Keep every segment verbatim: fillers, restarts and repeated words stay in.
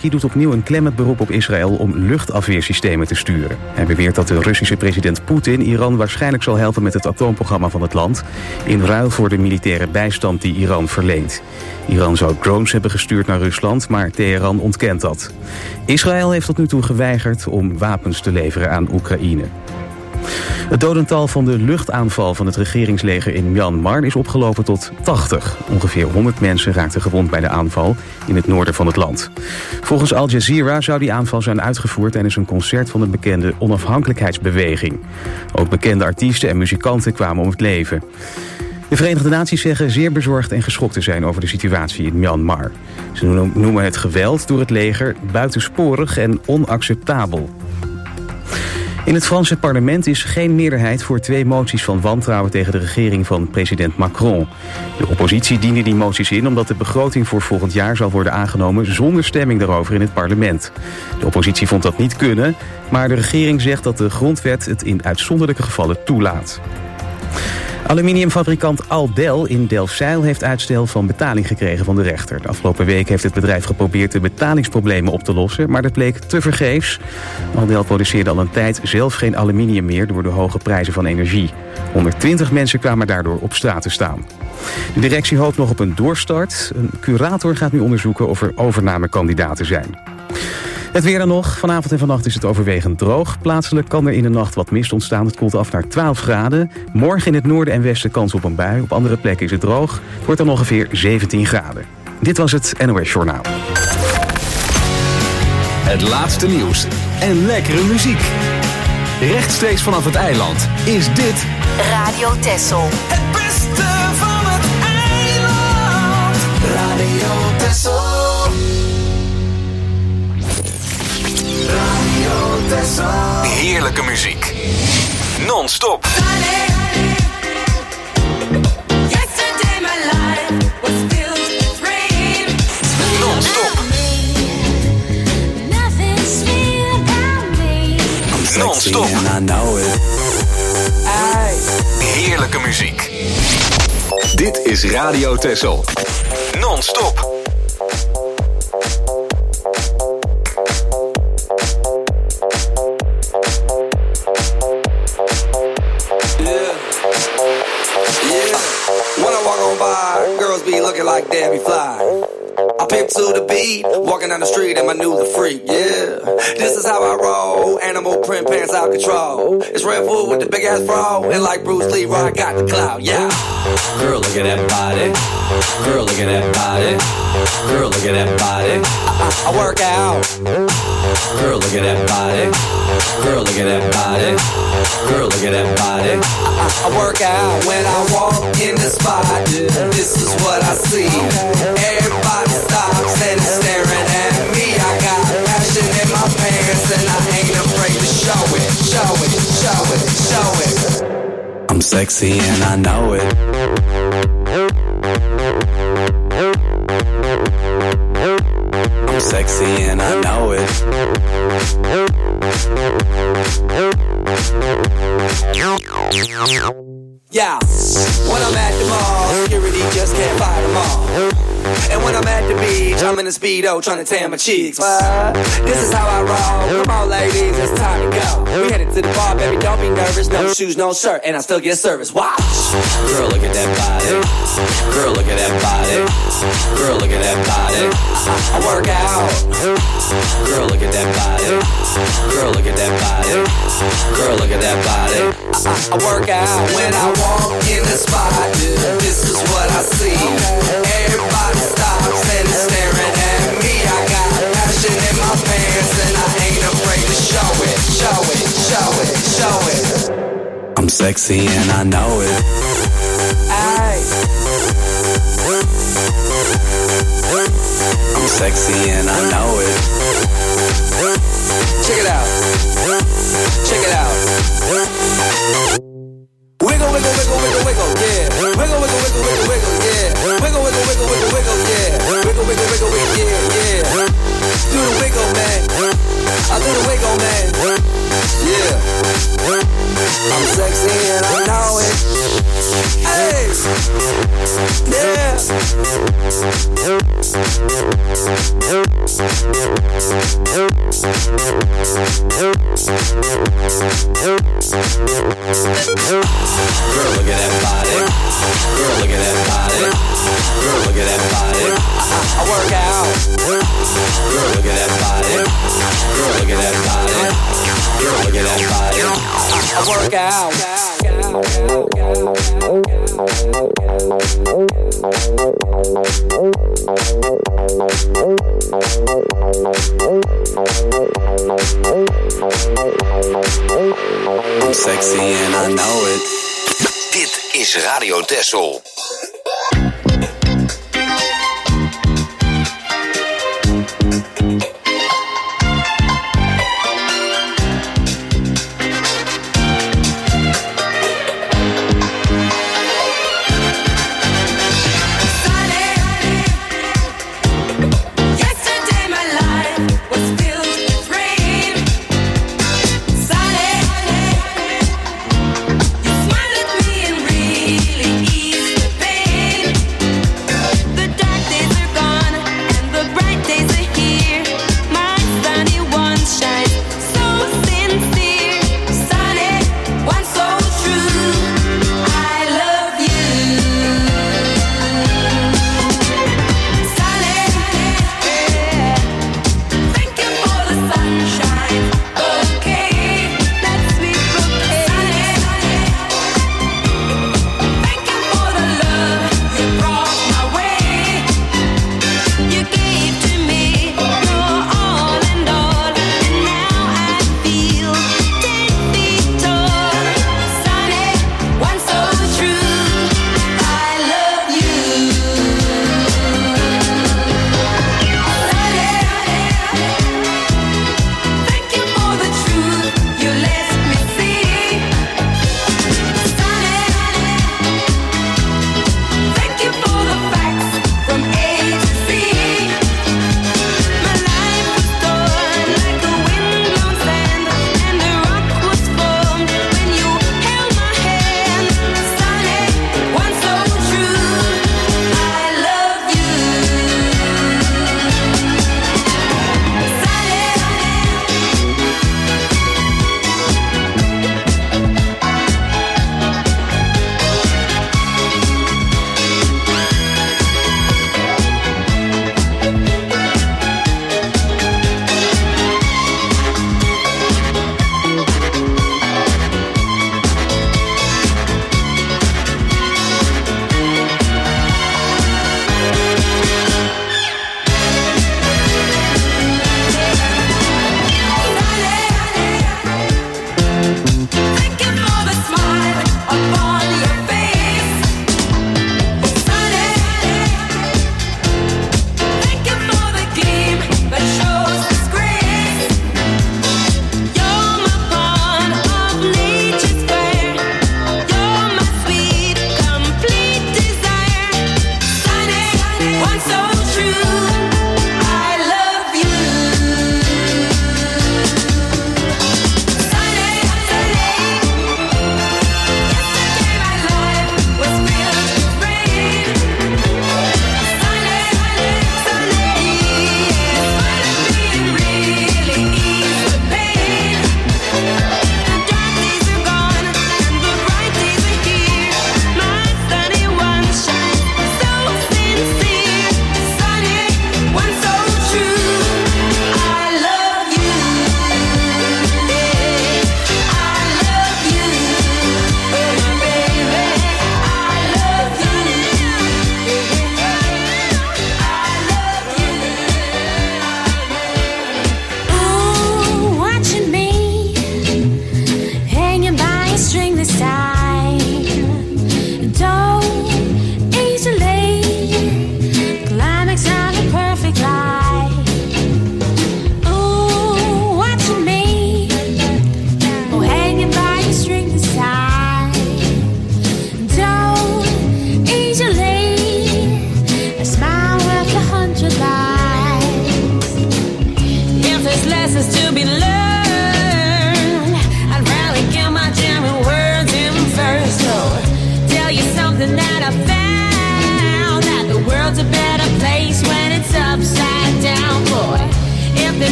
Zelensky doet opnieuw een klemmend beroep op Israël om luchtafweersystemen te sturen. Hij beweert dat de Russische president Poetin Iran waarschijnlijk zal helpen met het atoomprogramma van het land, in ruil voor de militaire bijstand die Iran verleent. Iran zou drones hebben gestuurd naar Rusland, maar Teheran ontkent dat. Israël heeft tot nu toe geweigerd om wapens te leveren aan Oekraïne. Het dodental van de luchtaanval van het regeringsleger in Myanmar is opgelopen tot tachtig. Ongeveer honderd mensen raakten gewond bij de aanval in het noorden van het land. Volgens Al Jazeera zou die aanval zijn uitgevoerd tijdens een concert van een bekende onafhankelijkheidsbeweging. Ook bekende artiesten en muzikanten kwamen om het leven. De Verenigde Naties zeggen zeer bezorgd en geschokt te zijn over de situatie in Myanmar. Ze noemen het geweld door het leger buitensporig en onacceptabel. In het Franse parlement is geen meerderheid voor twee moties van wantrouwen tegen de regering van president Macron. De oppositie diende die moties in omdat de begroting voor volgend jaar zal worden aangenomen zonder stemming daarover in het parlement. De oppositie vond dat niet kunnen, maar de regering zegt dat de grondwet het in uitzonderlijke gevallen toelaat. Aluminiumfabrikant Aldel in Delfzijl heeft uitstel van betaling gekregen van de rechter. De afgelopen week heeft het bedrijf geprobeerd de betalingsproblemen op te lossen, maar dat bleek tevergeefs. Aldel produceerde al een tijd zelf geen aluminium meer door de hoge prijzen van energie. honderdtwintig mensen kwamen daardoor op straat te staan. De directie hoopt nog op een doorstart. Een curator gaat nu onderzoeken of er overnamekandidaten zijn. Het weer dan nog. Vanavond en vannacht is het overwegend droog. Plaatselijk kan er in de nacht wat mist ontstaan. Het koelt af naar twaalf graden. Morgen in het noorden en westen kans op een bui. Op andere plekken is het droog. Het wordt dan ongeveer zeventien graden. Dit was het N O S Journaal. Het laatste nieuws en lekkere muziek. Rechtstreeks vanaf het eiland is dit Radio Texel. Het beste van het eiland. Radio Texel. Radio Texel. heerlijke muziek. Non-stop. Non-stop. Non-stop. Heerlijke muziek. Dit is Radio Texel. Non-stop. When I walk on by, girls be looking like Debbie Fly. I pimp to the beat, walking down the street and my new the freak, yeah. This is how I roll, animal print pants out control. It's Red Bull with the big ass bra, and like Bruce Lee, I got the clout, yeah. Girl, look at that body. Girl, look at that body. Girl, look at that body. I, I, I work out. Girl, look at that body. Girl, look at that body. Girl, look at that body. I, I, I work out when I walk in the spot. This is what I see. Everybody stops and is staring at me. I got passion in my pants and I ain't afraid to show it, show it, show it, show it. I'm sexy and I know it. I'm sexy and I know it. Yeah, when I'm at the mall, security just can't fight them all. And when I'm at the beach, I'm in a Speedo trying to tan my cheeks. But this is how I roll. Come on, ladies, it's time to go. We headed to the bar, baby, don't be nervous. No shoes, no shirt, and I still get service. Watch. Girl, look at that body. Girl, look at that body. Girl, look at that body. I, I work out. Girl, look at that body. Girl, look at that body. Girl, look at that body. I, I, I work out when I walk in the spot. This is what I see. Everybody stops and is staring at me. I got passion in my pants and I ain't afraid to show it, show it, show it, show it. I'm sexy and I know it. Aye. I'm sexy and I know it. Check it out. Check it out. Wiggle, wiggle, wiggle, wiggle, wiggle, yeah. Wiggle, wiggle, wiggle, wiggle, wiggle, yeah. Wiggle, wiggle, wiggle, wiggle, wiggle, yeah. Wiggle, wiggle, wiggle, wiggle, yeah, yeah. Do the wiggle, man. I do the wiggle, man. Yeah. I'm sexy and I know it. Hey. Yeah. look at that body. Girl, look at that body. Girl, look at that body. I, I work out. Girl, look at that body. Girl, look at that body. Girl, look at that body. I, I work out. I'm sexy and I know it. Dit is Radio Texel. Smile at me and really ease the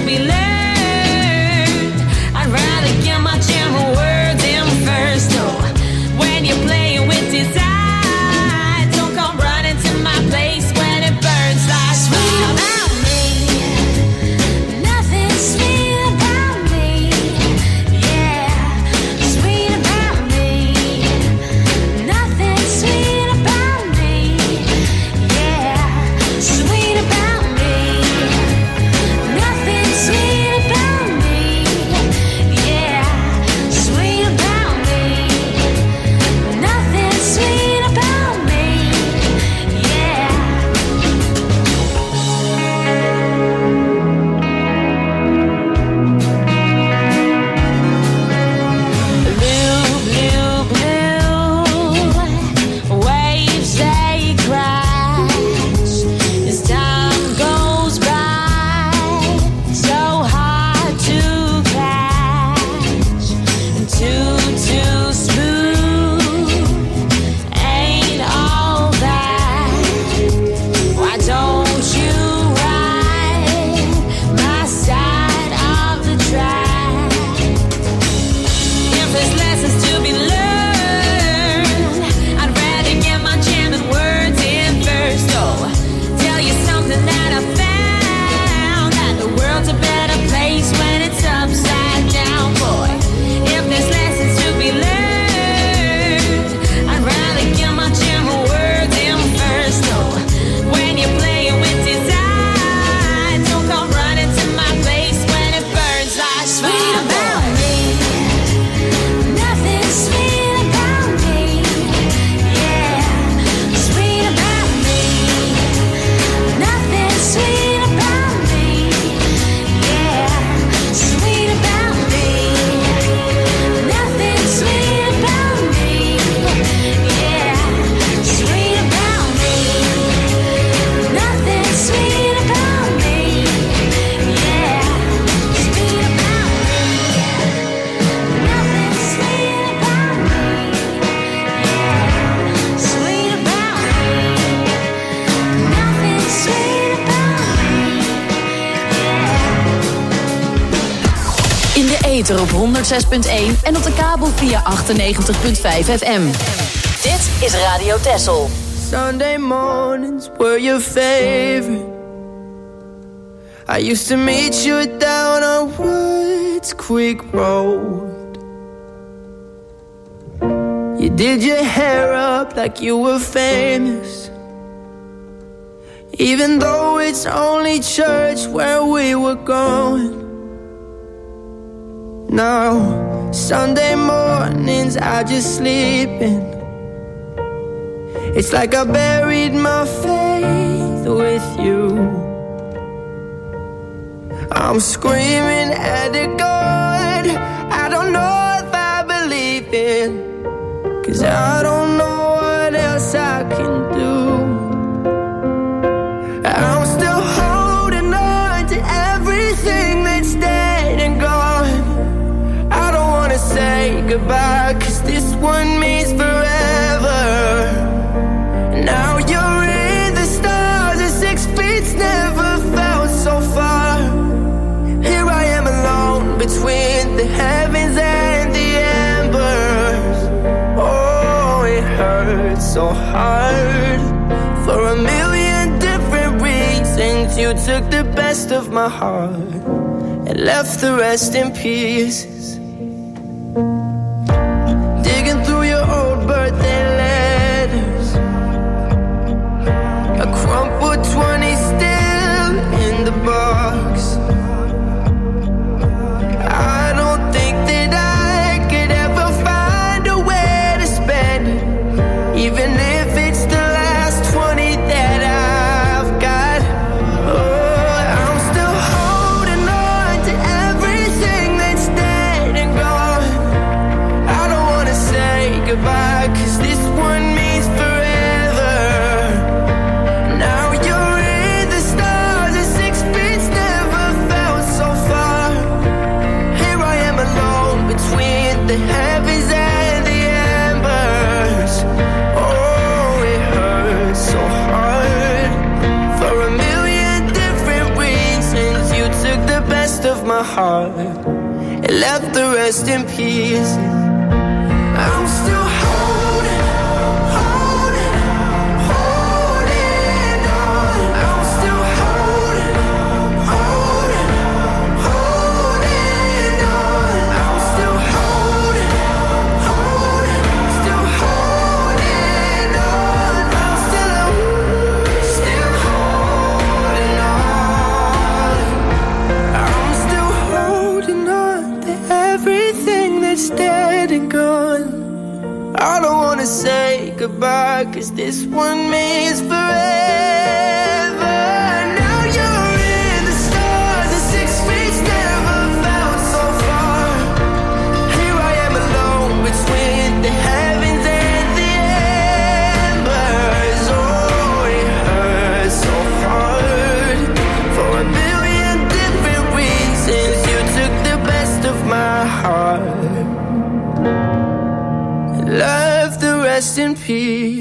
be learned. I'd rather get my general words in first. Oh, when you're playing with desire, don't come running to my place when it burns like sweet about me. Nothing sweet about me. Yeah, sweet about me. Nothing sweet about me. Yeah, sweet about me. Nothing sweet about me. Yeah, sweet about me. Nothing sweet about me. Yeah. Blue, blue, blue waves, they crash as time goes by. So hard to catch and too, too smooth. Ain't all that. Why don't you ride my side of the track? If there's lessons to be learned, I'd rather get my jamming words in first. Oh, tell you something that I found, that the world's a better place when it's upside down, boy. If there's lessons to be learned, I'd rather get my jamming words in first. Oh, when you're playing with desire, don't come running to my place when it burns like sweet about me. Nothing sweet about me. Yeah, sweet about me. Nothing sweet about me. Yeah, sweet about me. Nothing sweet about me. Yeah, sweet about me. Nothing sweet about me. Yeah, sweet about me. Nothing sweet about me. Yeah, sweet about me. Nothing sweet about me. In de ether op honderdzes punt één en op de kabel via achtennegentig punt vijf F M. Dit is Radio Texel. Sunday mornings were your favorite. I used to meet you down on Woods Creek Road. You did your hair up like you were famous, even though it's only church where we were going. Now, Sunday mornings I just sleep in. It's like I buried my faith with you. I'm screaming at the God I don't know if I believe in, 'cause I don't know what else I can do. I'm still holding on to everything that's dead and gone. I don't wanna say goodbye, 'cause this one means forever. Now you're in the stars and six feet's never felt so far. Here I am alone between the heavens and the embers. Oh, it hurts so hard for a million different reasons. You took the best of my heart and left the rest in pieces. Digging through your old birthday letters, a crumpled twenty still in the box. I don't think that I could ever find a way to spend it, even if it's the last twenty that I've got. Oh, I'm still holding on to everything that's dead and took the best of my heart and left the rest in peace. I'm still holding, holding, holding on. I'm still holding, holding, holding on. I'm still holding, holding, still holding on. I'm still, still holding on. I'm still holding on to everything that's dead and gone. I don't wanna say goodbye, cause this one means forever. Now you're in the stars, the six feet never felt so far. Here I am alone between the heavens and the embers. Oh, it hurts so hard for a million different reasons. You took the best of my heart, left the rest in peace.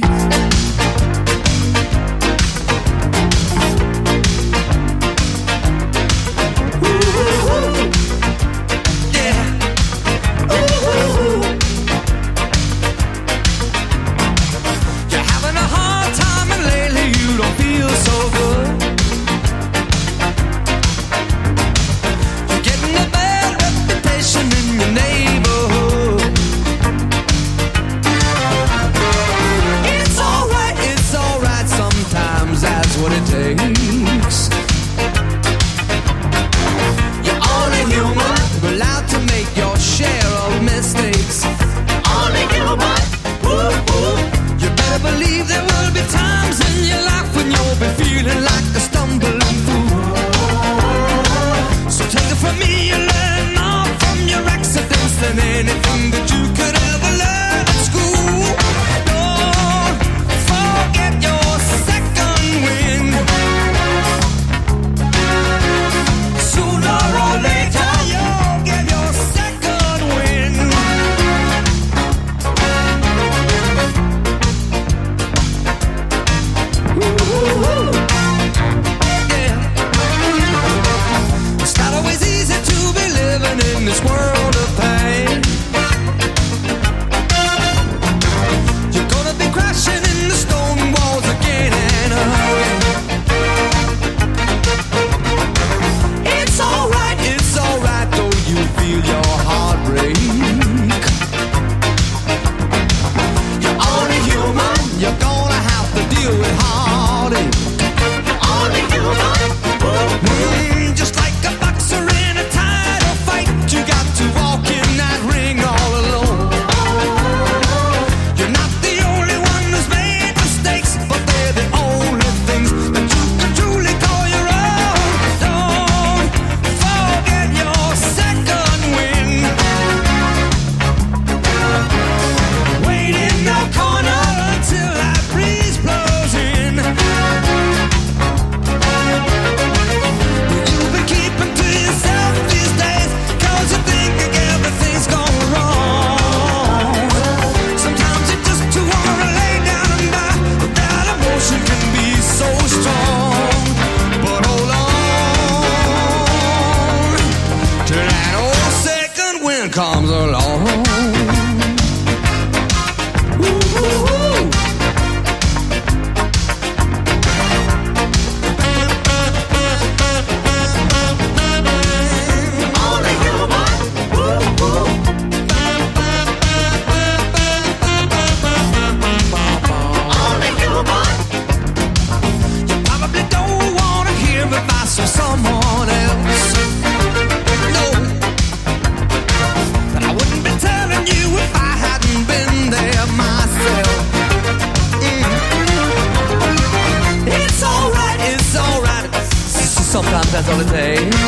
That's all it takes.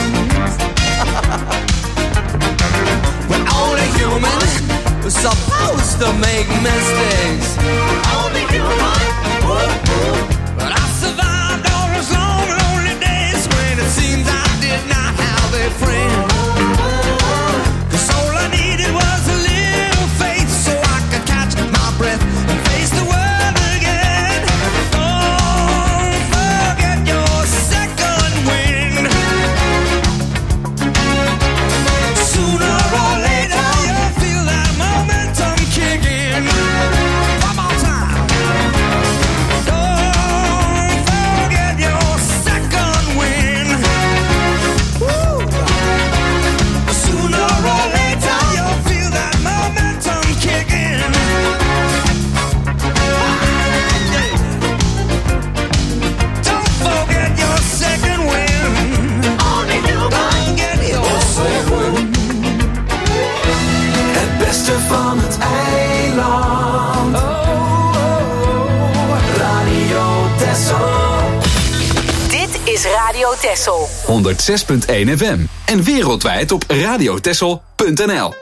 We're only human, we're supposed to make mistakes. Only human. But I survived all those long, lonely days when it seems I did not have a friend. 'Cause all I needed was a little faith so I could catch my breath and face the world again. Don't forget your second wind. Texel. honderd zes punt één F M. En wereldwijd op radiotexel punt n l.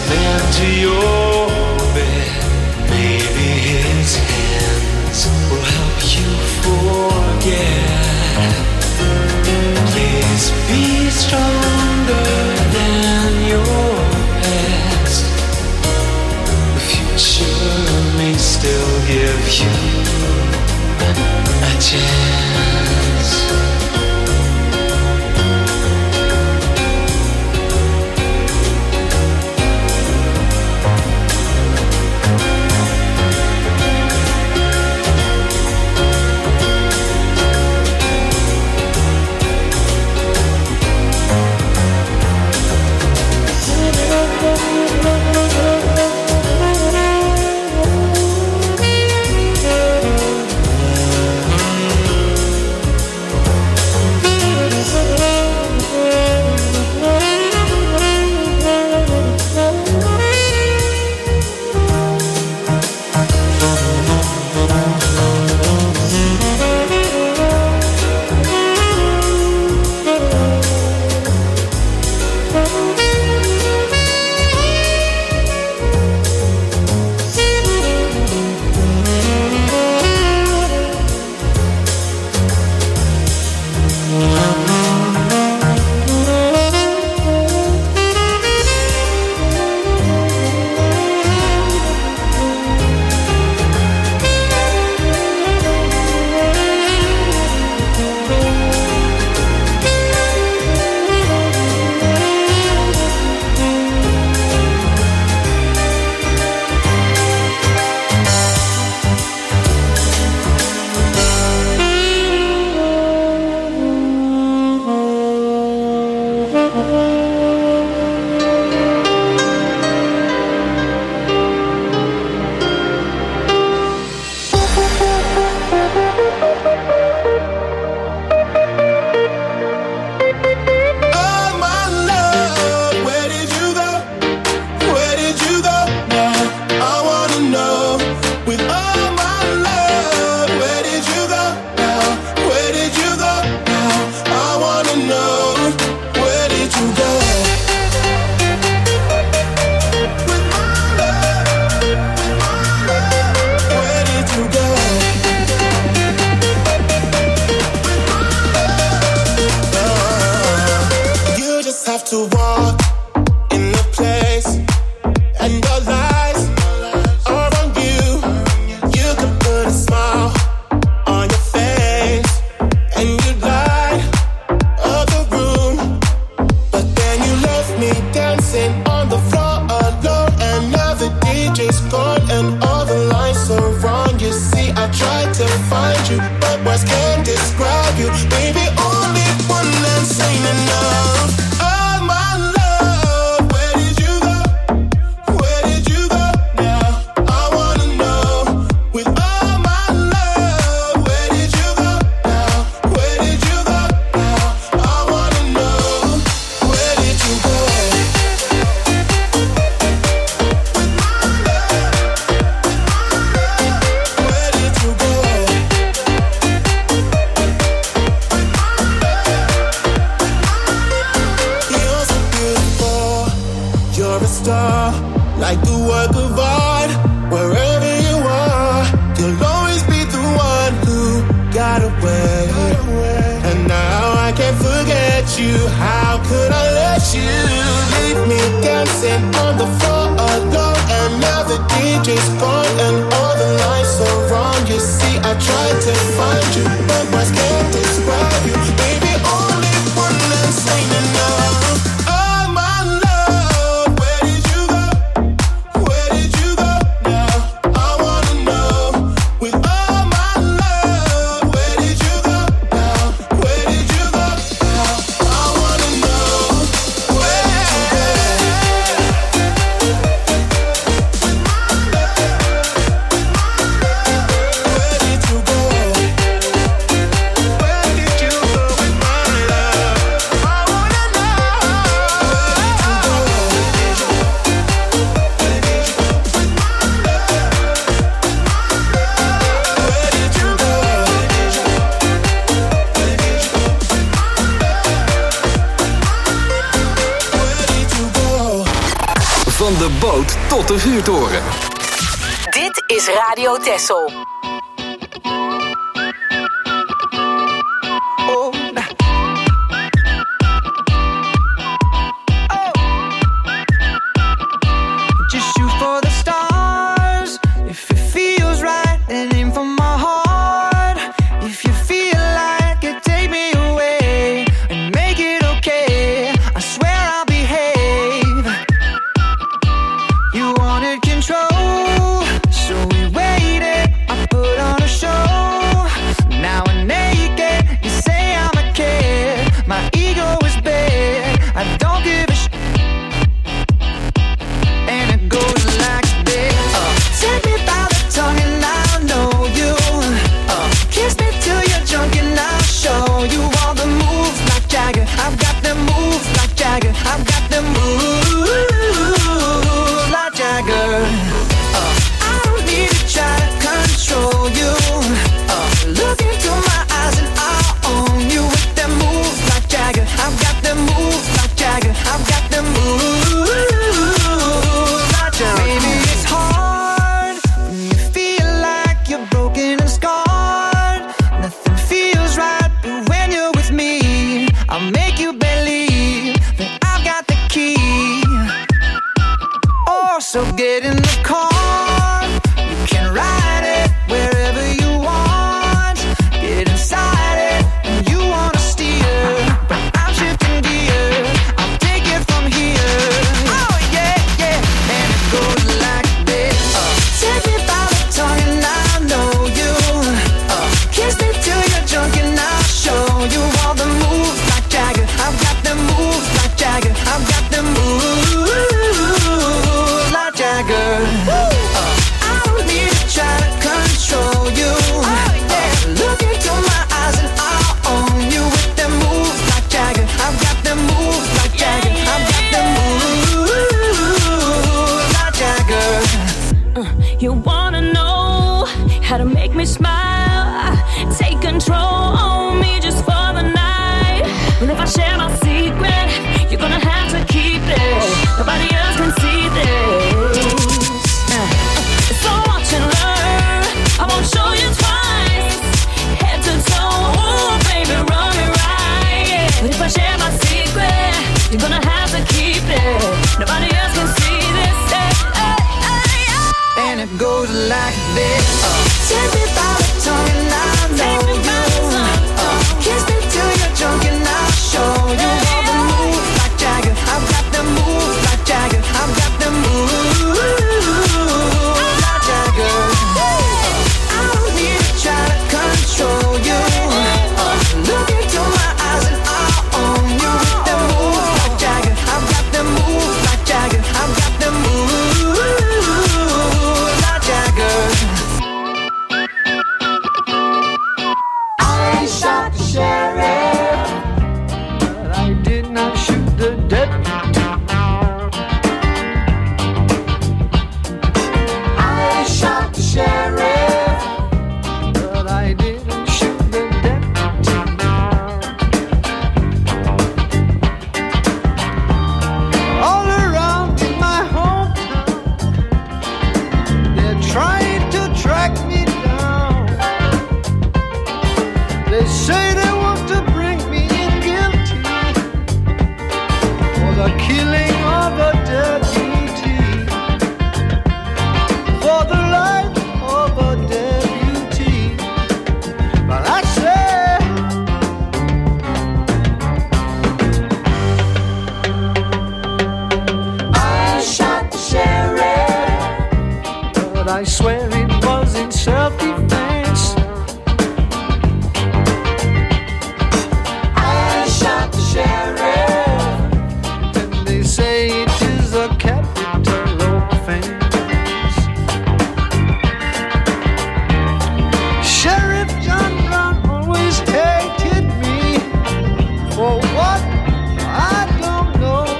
then to your bed. Maybe his hands will help you forget. Please be stronger than your past. The future may still give you a chance. Van de boot tot de vuurtoren. Dit is Radio Texel.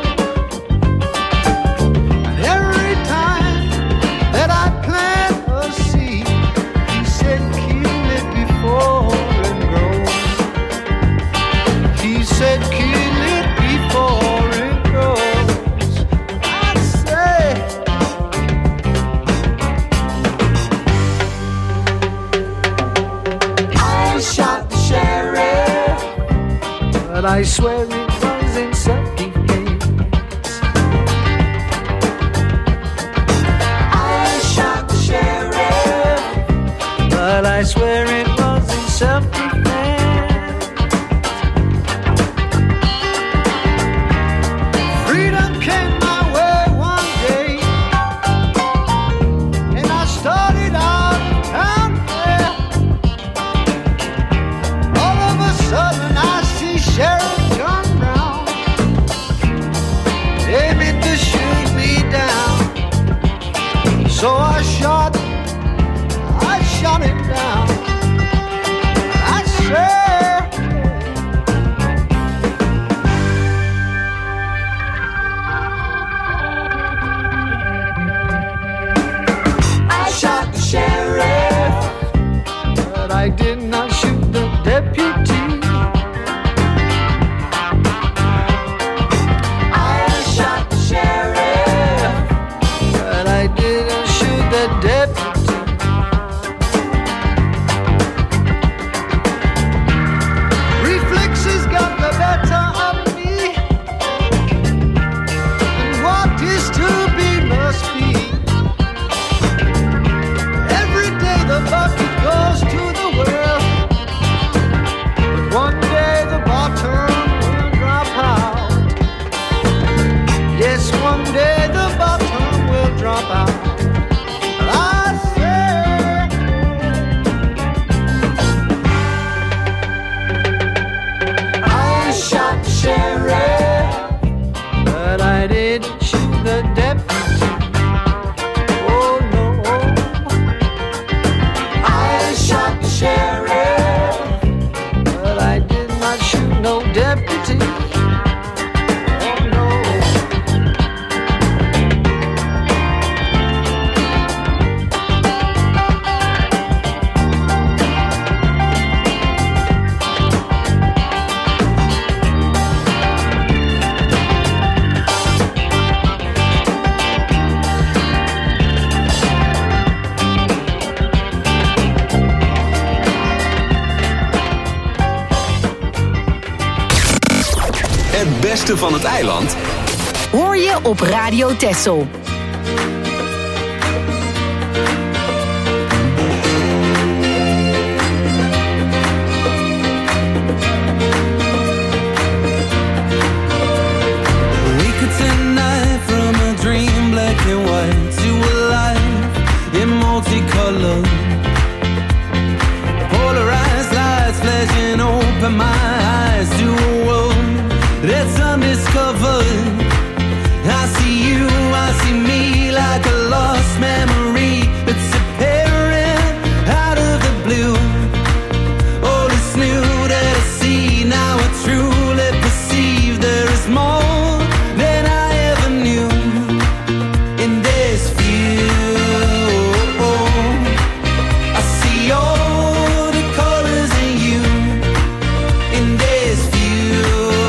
Every time that I plan a I swear it was in self-defense. I shot the sheriff, but I swear it was in self-defense. Freedom came my way one day, and I started out down there. All of a sudden I see Sheriff John Brown aiming to shoot me down. So I shot, I shot him down. I swear. I shot the sheriff, but I did not shoot the deputy. I shot the sheriff, but I didn't shoot the deputy. Reflexes got the better of me, and what is to be must be. Every day the bucket goes to the well, but one day the bottom will drop out. Yes, one day the bottom will drop out. I say, I shot the sheriff, but I didn't shoot the deputy. Oh no, I shot the sheriff, but I did not shoot no deputy. Oh no. Het beste van het eiland Hoor je op Radio Texel. We could tonight from a dream black and white to a life in multicolor. Polarized lights flashing open my eyes to a world that's undiscovered. I see you, I see me like a lost memory that's appearing out of the blue. All is new that I see, now I truly perceive there is more than I ever knew in this view. I see all the colors in you in this view.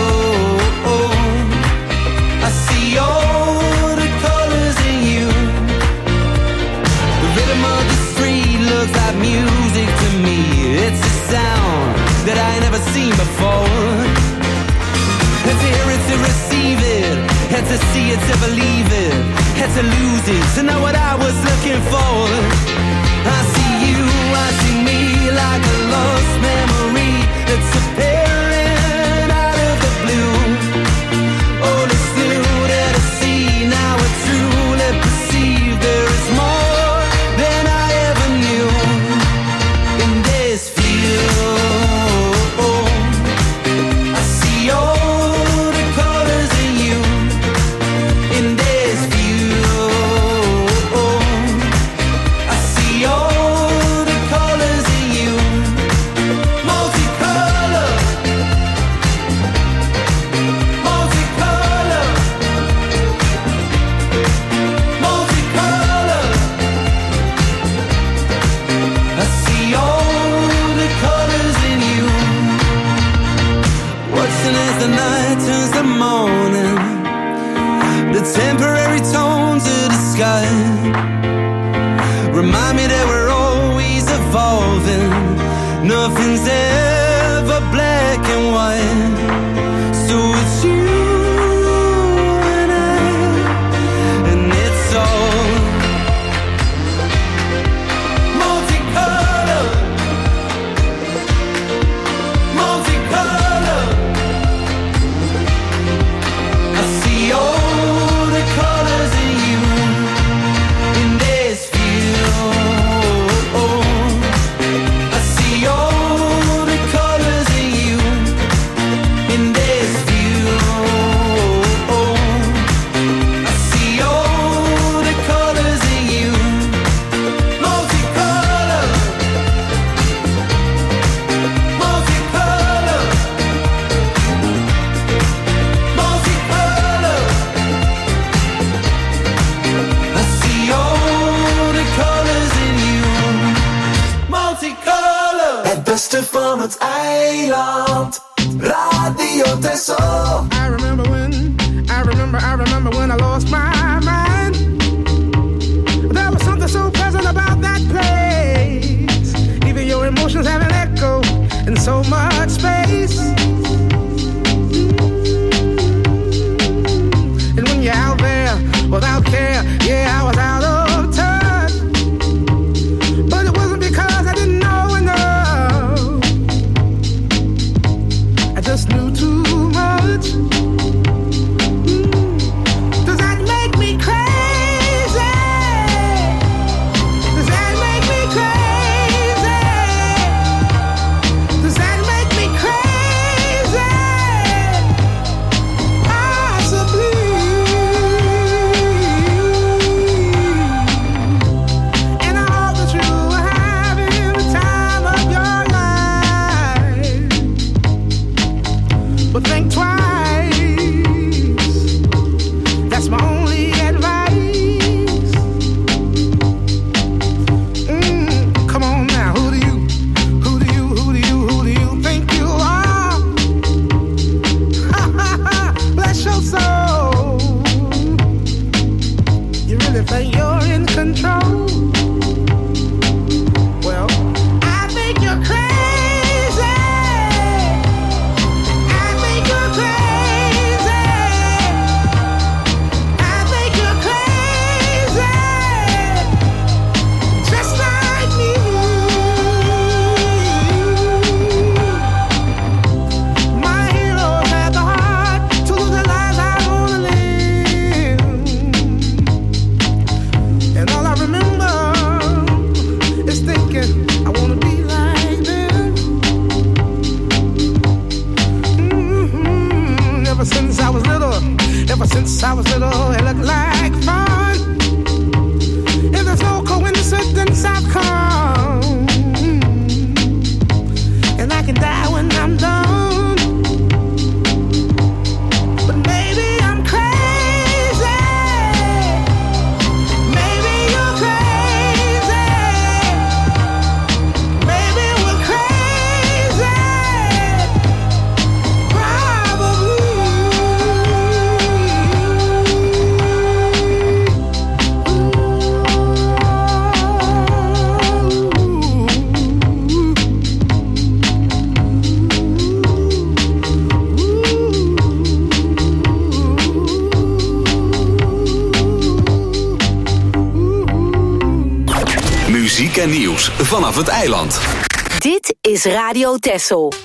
I see all the colors in you. The rhythm of the street looks like music to me. It's a sound that I ain't never seen before. Had to hear it to receive it, had to see it to believe it, had to lose it to know what I was looking for. I see you, I see me like a lost memory that's appearing out of the blue. All is new that I see, now I truly perceive there is more than I ever knew in this view. I see all the colors in you in this view. beste van het eiland. Radio Texel. I remember when, I remember, I remember when I lost my mind. There was something so pleasant about that place. Even your emotions have an echo in so much space. And when you're out there without care, yeah, I was out of touch. But it wasn't because I didn't know enough. I just knew too much. Does that make me crazy? Does that make me crazy? Does that make me crazy? Possibly. And I hope that you are having the time of your life. But think twice. That's my only advice. Mm, come on now, who do you, who do you, who do you, who do you think you are? Ha ha ha, bless your soul. You really think you're in control? Well, I think you're crazy. I think you're crazy. I think you're crazy. Just like me. My heroes had the heart to lose their lives. I wanna live. And all I remember is thinking I wanna be like them. Mhm. Ever since I was little, ever since I was little, it looked like fun. If there's no coincidence, I've come. And I can die when I'm done. But maybe I'm crazy. Maybe you're crazy. Maybe we're crazy. Muziek en nieuws vanaf het eiland. Dit is Radio Texel.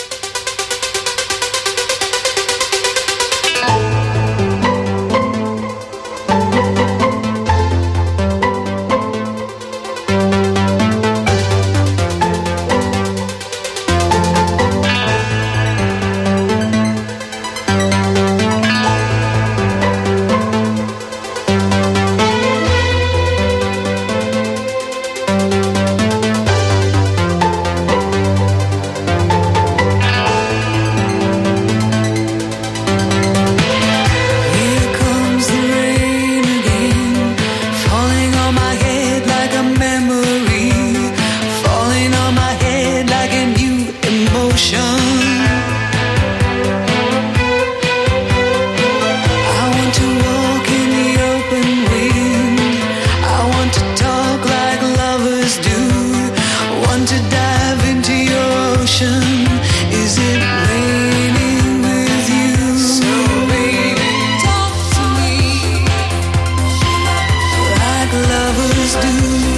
Here comes the rain again, falling on my head like a memory, falling on my head like a new emotion. I want to walk in the open wind, I want to talk like lovers do, want to dive into your ocean. Is it raining with you? So baby, talk to me like lovers do.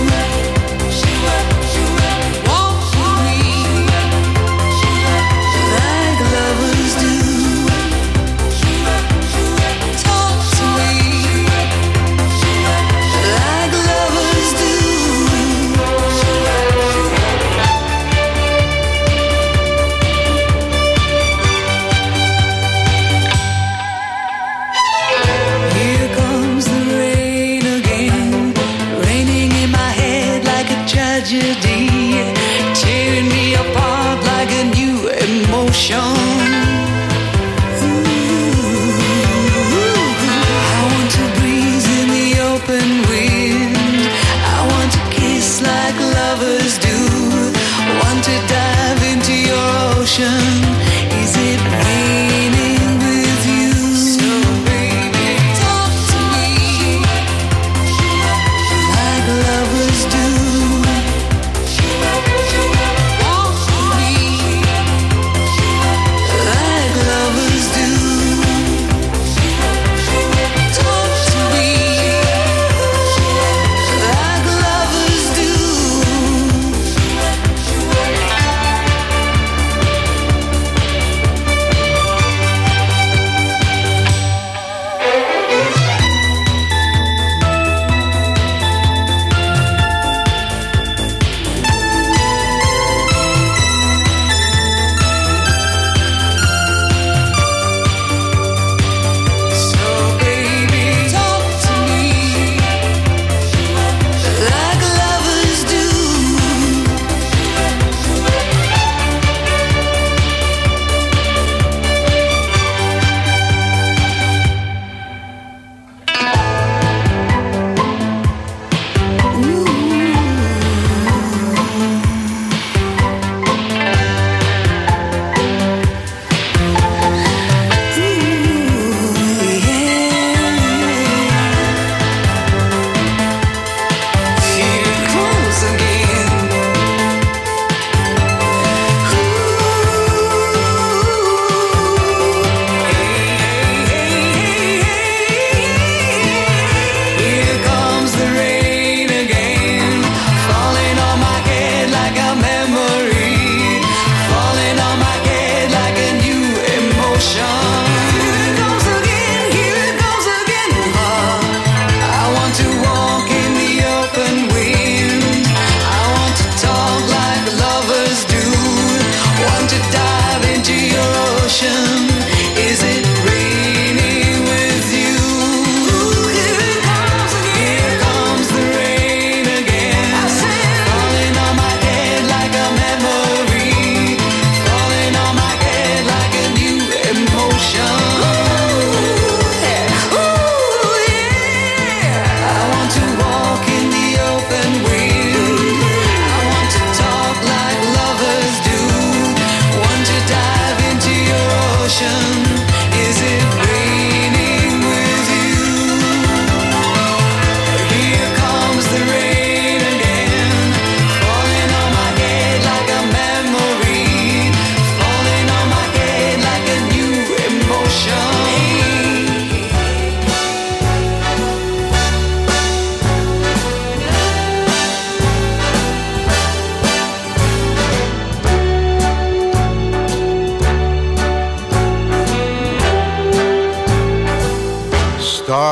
Walk with me like lovers do. Talk to me like lovers do. Here comes the rain again, raining in my head like a tragedy, tearing me apart like a new emotion. I want to breathe in the open wind, I want to kiss like lovers do, want to dive into your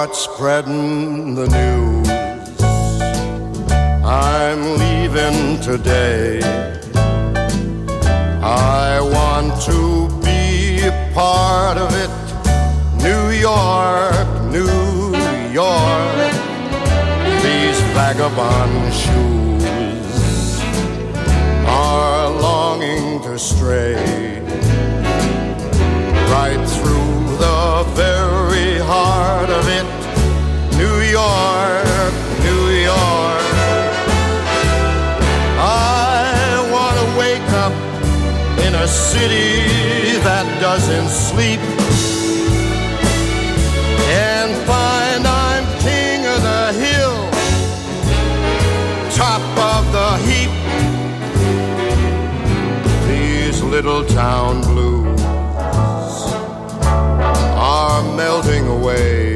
start spreading the news. I'm leaving today. I want to be a part of it. New York, New York, these vagabond shoes are longing to stray right through the very heart of it. New York, New York, I want to wake up in a city that doesn't sleep and find I'm king of the hill, top of the heap. These little town blues are melting away.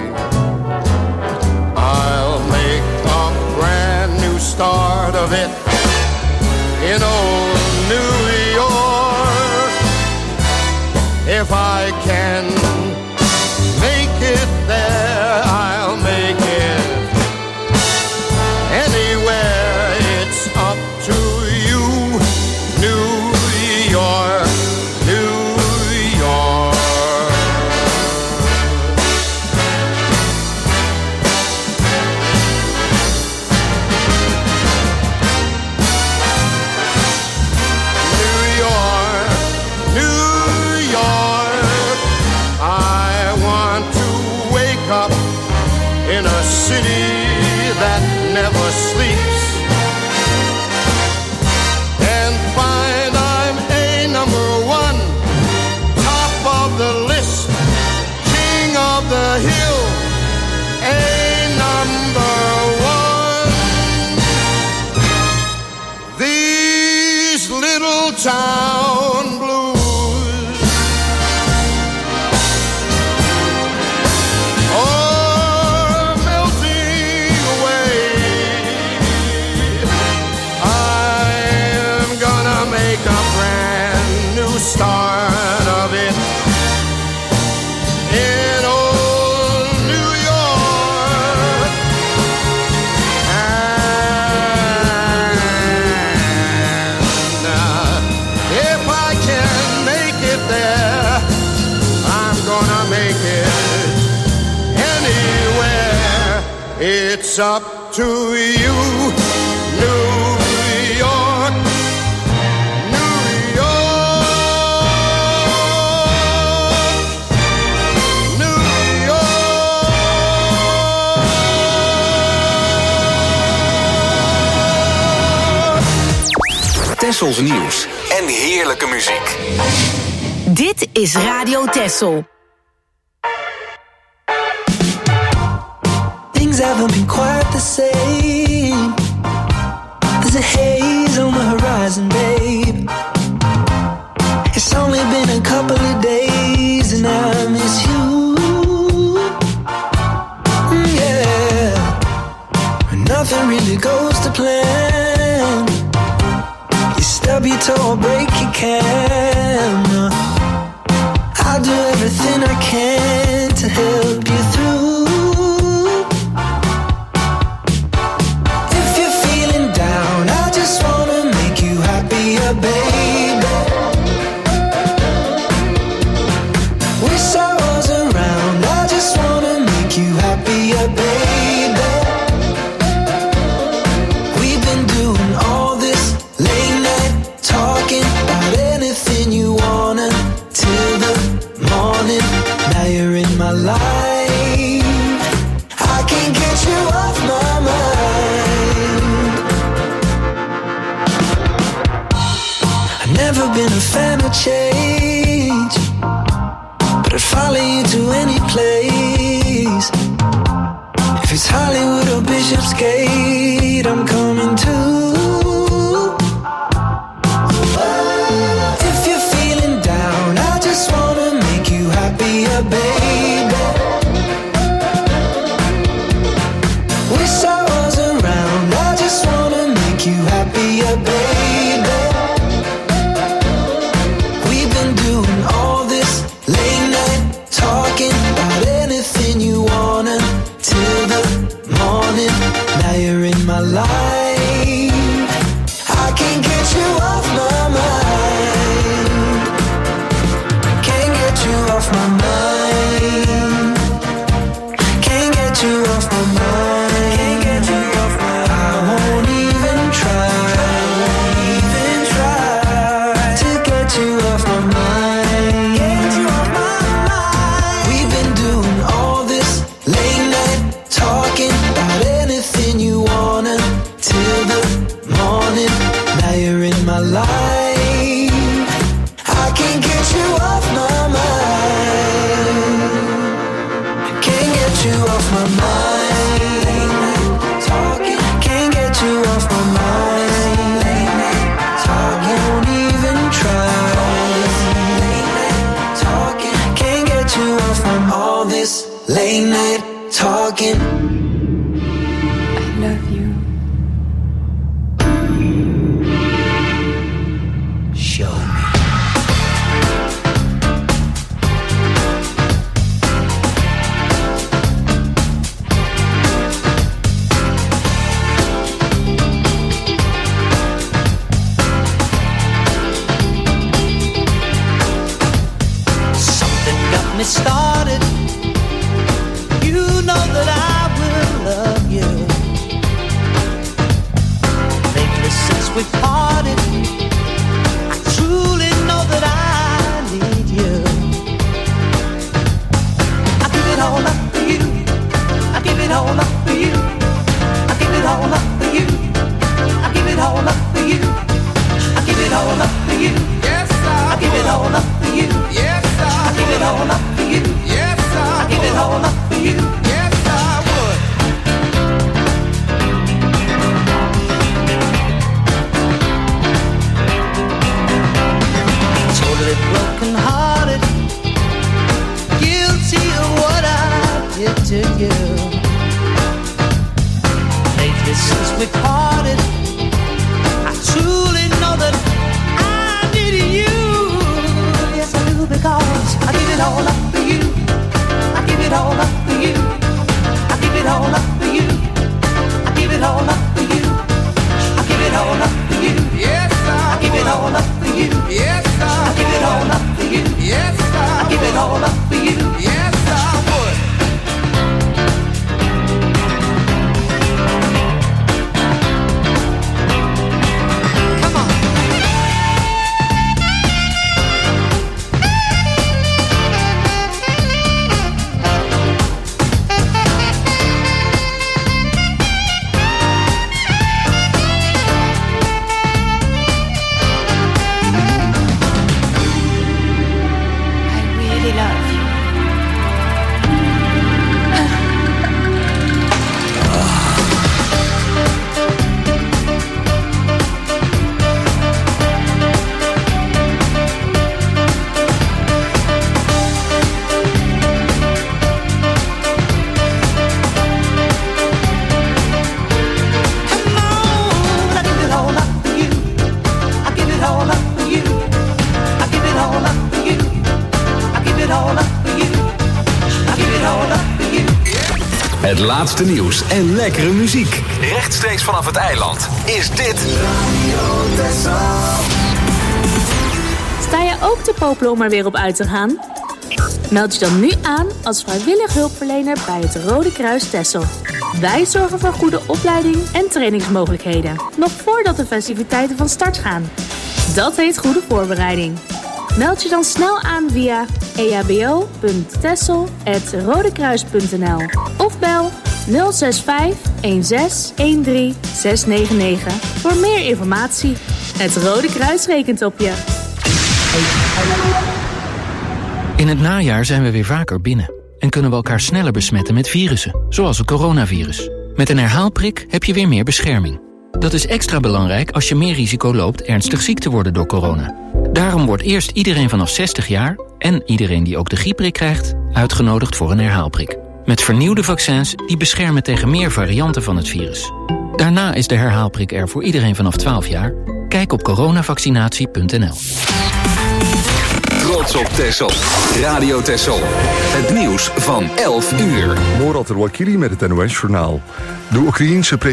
I'll make a brand new start of it in old New York. If I can make it there, I'll make it anywhere. It's up to you, New York, New York. New York, New York, I want to wake up in a city that never sleeps and find I'm a number one, top of the list, king of the hill, a number one. These little town blues are melting away. I'm gonna make a brand new start of it in old New York. And uh, if I can make it there, I'm gonna make it anywhere. It's up to you, New York, New York, New York. Tessels nieuws en heerlijke muziek. Dit is Radio Tessel. Things haven't been quite the same. There's a haze on the horizon, babe. It's only been a couple of days and I miss you. Mm, yeah. Nothing really goes to plan. You stub your toe or break your can. I'll do everything I can to help you through. If you're feeling down, I just wanna make you happier, baby. Wish I was around, I just wanna make you happier, baby. We've been doing all this late night talking about anything you wanna till the morning. Now you're in my life. I can't get you off my mind. I've never been a fan of change, but I'd follow you to any place. If it's Hollywood or Bishopsgate, I'm coming too. If you're feeling down, I just wanna make you happier, baby. Wish I was around, I just wanna make you happier, baby. We've been doing all this late night talking about anything you wanna life. I can't get you off my mind. Can't get you off my mind. Can't get you off my mind. Can't get you off my mind. I won't even try. Even try to get you off my mind. Get you off my mind. We've been doing all this late night talking about anything you wanna till the morning. Now you're in my life. I can't get you off my mind. Can't get you off my mind. Late night talking. Can't get you off my mind. Late night talking. Won't even try. Late night talking. Can't get you off from all this late night talking. I love you. Show me. Something got me started. You know that I will love you. Lately since we parted, I truly know that I need you. I give it all up for you. I give it all up for you. I give it all up for you. I give it all up for you. I give it all up for you. Yes, I, I give it all up for you. Yes, I, I give it all up for you. Yes, I, I give it all up for you. Yes, I would. Totally broken hearted, guilty of what I did to you. Lately since we parted, I truly know that I need you. Yes, I do, because I give it all up for you. I give it all up for you. I give it all up for you. I give it all up for you. I give it all up for you. Yes, I give it all up for you. Yes, I give it all up for you. Yes, I give it all up for you. Yes, I would. Come on. I really love you. Come on, I give it all up for you. I give it all up for you. I give it all up for you. I give it all up for you. I give it all up for you. Het laatste nieuws en lekkere muziek. Rechtstreeks vanaf het eiland is dit Sta je ook te popelen om er weer op uit te gaan? Meld je dan nu aan als vrijwillig hulpverlener bij het Rode Kruis Texel. Wij zorgen voor goede opleiding en trainingsmogelijkheden, nog voordat de festiviteiten van start gaan. Dat heet goede voorbereiding. Meld je dan snel aan via e h b o punt texel apenstaartje rodekruis punt n l of bel nul zes vijf een zes een drie zes negen negen voor meer informatie. Het Rode Kruis rekent op je. In het najaar zijn we weer vaker binnen en kunnen we elkaar sneller besmetten met virussen, zoals het coronavirus. Met een herhaalprik heb je weer meer bescherming. Dat is extra belangrijk als je meer risico loopt ernstig ziek te worden door corona. Daarom wordt eerst iedereen vanaf zestig jaar en iedereen die ook de griepprik krijgt uitgenodigd voor een herhaalprik. Met vernieuwde vaccins die beschermen tegen meer varianten van het virus. Daarna is de herhaalprik er voor iedereen vanaf twaalf jaar. Kijk op coronavaccinatie punt n l. Trots op Texel. Radio Texel. Het nieuws van elf uur. Morat El-Wakili met het N O S-journaal. De Oekraïense